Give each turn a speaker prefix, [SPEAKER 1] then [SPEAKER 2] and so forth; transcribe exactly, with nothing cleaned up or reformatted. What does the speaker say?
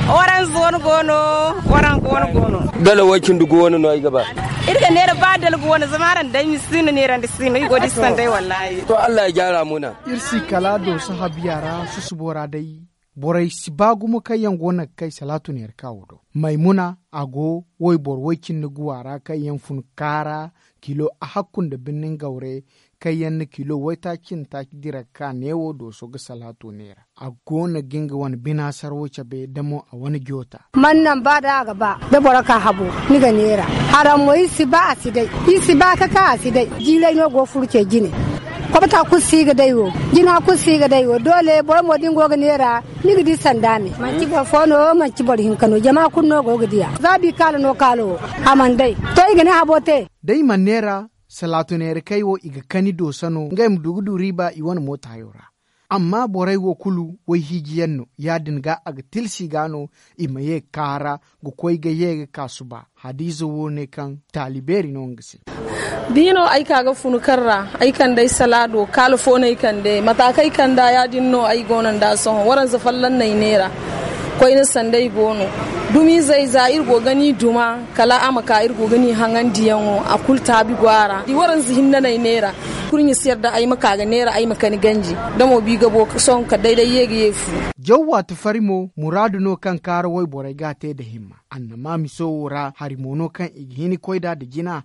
[SPEAKER 1] waran zon gono waran gono gono
[SPEAKER 2] dala wakin du gono no ai gaba
[SPEAKER 1] irga ne da ba dal gono zamaran dai misinu ne ran da sinu igo distan dai wallahi
[SPEAKER 2] to Allah ya gyara muna
[SPEAKER 3] irsi kala do sahabiyara su subora dai borai sibagu mu kai yan gona kai salatu ne kawo do maimuna ago woi bor wakin nu guwara kai yan fun kara kilo a hakkun da binnin gaure kai yan kilo wai takin ta dira ka newo do so ga salatu ne a gona ginga wani bina sarwoce be damo a wani gyota
[SPEAKER 4] man nan ba da gaba da boraka habo ni ga nera haram wai siba asidai isi ba ka ka asidai jilai no go furke gine kwabta ku siga daiwo jina ku siga daiwo dole bor mo dingo ga nera ni gidi sandame man ci bor fono man ci bor hinkano jama kun no go gidiya zabi kala no kalo amandai to igane habote
[SPEAKER 3] dai man nera salatu ne kaiwo iga kani do sano ngai mdugudu riba i wani mota yora amma borai wo kulu wai higiyanno ya dinga aga tilsi gano imaye kara go koi ga yega kasuba hadizo wo ne kan taliberi no ngisi
[SPEAKER 5] dino ai kaga funu karra ai kan dai salado kalfo ne kan dai matakai kan da ya dinno ai gonan da son waran zafallan nai nera koi ne sandai gono dumi zai za irgo gani duma kala amaka irgo gani hangan diyanwo a kulta bi gwara di waran zihin na nai nera kurin siyar da ai maka ga nera ai maka ni ganji da mo bi gabo son ka daidai yege yefu
[SPEAKER 3] jawwa ta farimo muradu no kan karo wai borai gate da himma annama mi so wora harimono kan igihini koida da gina